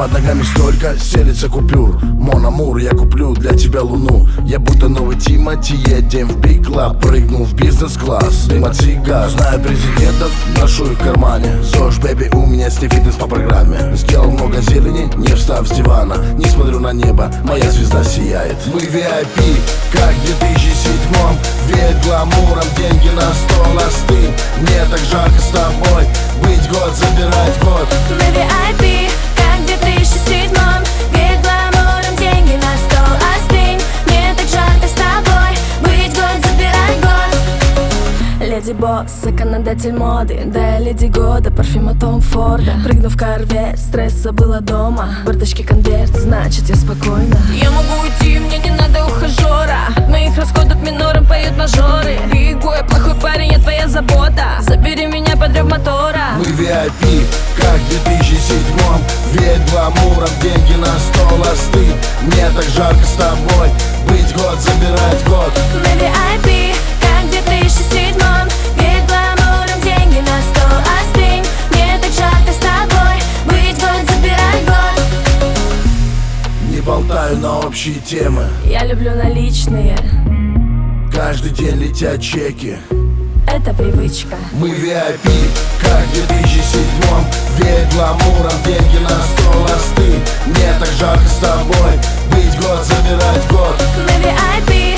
Под ногами столько селится купюр. Мон Амур, я куплю для тебя луну. Я будто новый Тимати, едем в Big Club. Прыгнул в бизнес-класс, дым от сигар. Знаю президентов, ношу их в кармане. ЗОЖ, бэби, у меня с ней фитнес по программе. Сделал много зелени, не встав с дивана. Не смотрю на небо, моя звезда сияет. Мы VIP, как в 2007-м. Веет гламуром, деньги на стол, остынь. Мне так жарко с тобой, быть год, забирать год. Мы VIP, как в 2007-м. Веет гламуром, деньги на стол, остынь. Мне так жарко с тобой, быть год, забирать год. Леди Босс, законодатель моды. Да, леди года, парфюма Том Форда. Прыгну в корвет, стресс забыла дома. В бардачке конверт, значит я спокойна. Я могу уйти, мне не надо ухажера. От моих расходов минором поют мажоры. Big boy, плохой парень, я твоя забота. Забери меня под рев мотора. Мы VIP, как в 2007-м. Веет гламуром, деньги на стол, остынь. Мне так жарко с тобой, быть год, забирать год. Мы VIP, как в 2007-м. Веет гламуром, деньги на стол, остынь. Мне так жарко с тобой, быть год, забирать год. Не болтаю на общие темы. Я люблю наличные, Каждый день летят чеки. это привычка. Мы VIP, как в 2007-м. Веет гламуром, деньги на стол, остынь. Мне так жарко с тобой, быть год, забирать год. Мы VIP,